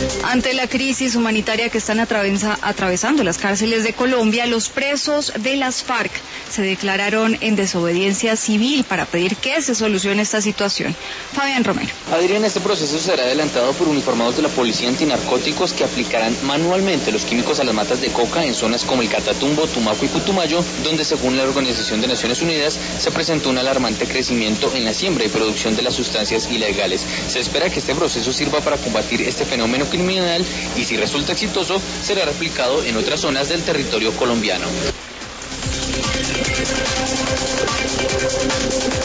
Ante la crisis humanitaria que están atravesando las cárceles de Colombia, los presos de las FARC se declararon en desobediencia civil para pedir que se solucione esta situación. Fabián Romero. Adrián, este proceso será adelantado por uniformados de la Policía Antinarcóticos que aplicarán manualmente los químicos a las matas de coca en zonas como el Catatumbo, Tumaco y Putumayo, donde según la Organización de Naciones Unidas se presentó un alarmante crecimiento en la siembra y producción de las sustancias ilegales. Se espera que este proceso sirva para combatir este fenómeno criminal y si resulta exitoso será replicado en otras zonas del territorio colombiano.